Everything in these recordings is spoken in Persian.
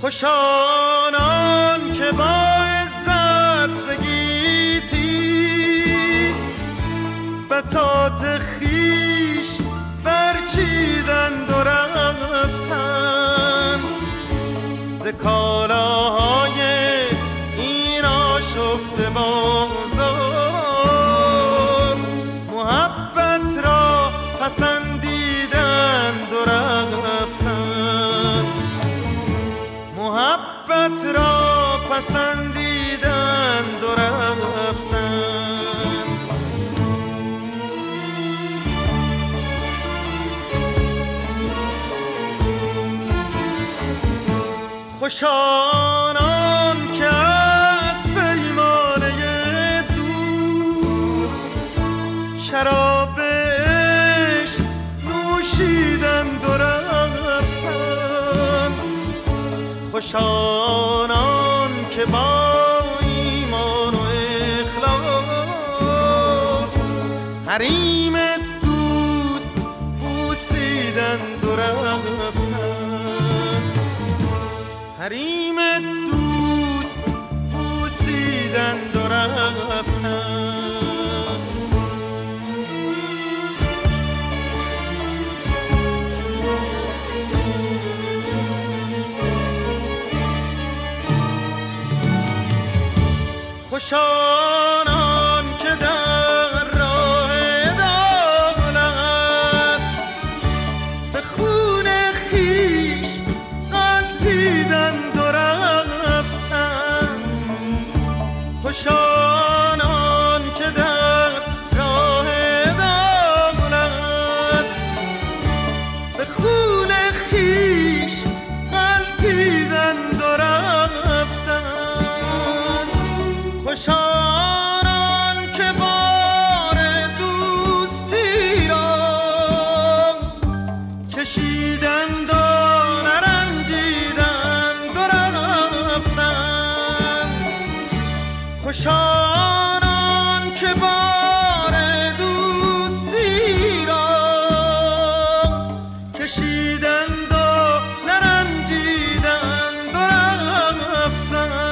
خوشانان که با عزت ز گیتی بساط خویش برچیدند و رفتند ز کالاهای این آشفته بازار محبت را پسندیدند و رفتند محبت را پسندیدند و رفتند خوشانان که از پیمانه دوست شراب عشق نوشیدند و رفتند خوشانان که با ایمان و اخلاص حریم دوست بوسیدند و رفتند حریم دوست بوسیدند و رفتند خوشانان که در راه عدالت به خون خویش غلتیدند و رفتند خوشانان که در راه عدالت به خون خویش غلتیدند و رفتند خوشانان که بار دوستی را کشیدند و نرنجیدند و رفتند خوشانان که بار دوستی را کشیدند و نرنجیدند و رفتند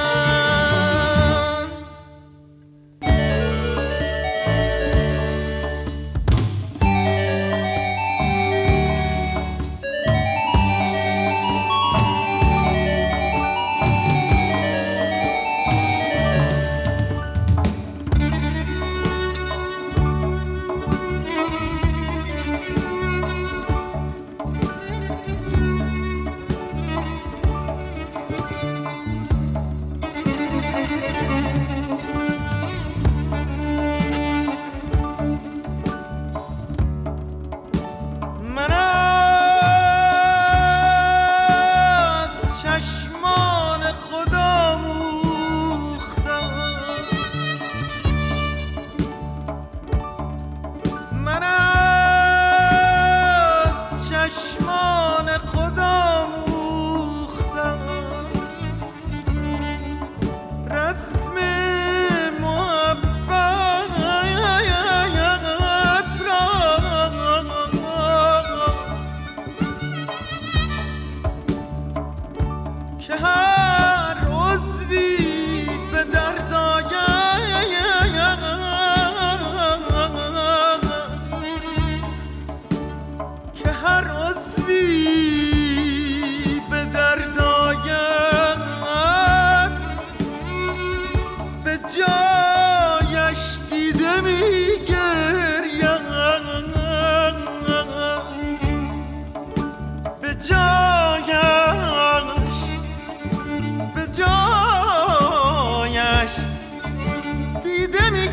دیده می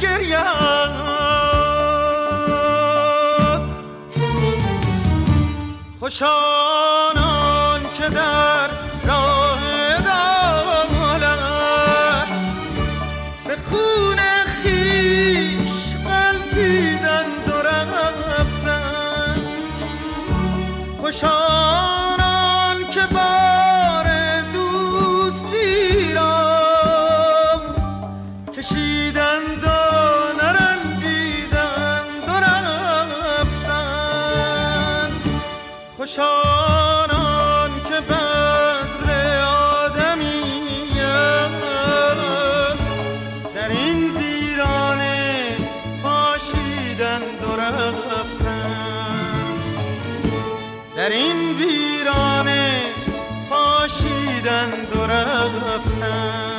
گرید خوشانان که در راه عدالت به خون خویش غلتیدند و رفتند خوشانان که بار دوستی را کشیدند و نرنجیدند و رفتند خوشانان که در این ویرانه پاشیدند و رفتند.